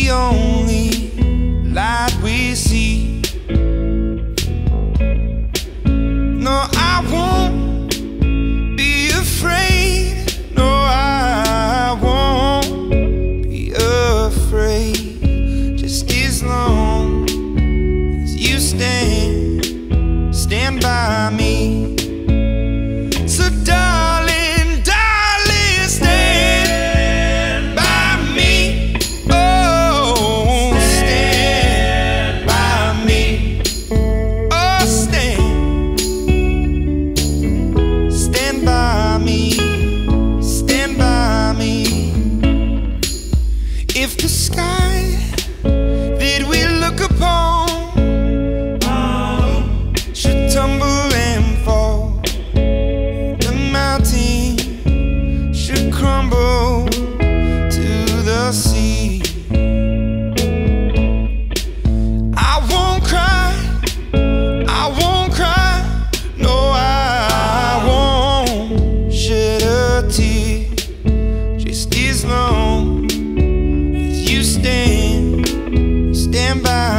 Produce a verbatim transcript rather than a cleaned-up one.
the only light we see. No, I won't be afraid. No, I won't be afraid. Just as long as you stand, stand by me. So darling, darling, stand by me. Oh, stand by me. Oh, stand, stand by me. Stand by me. If the sky that we look upon should tumble and fall, the mountain should crumble to the sea, I won't cry, I won't cry. No, I won't shed a tear. Just as long as you stand, stand by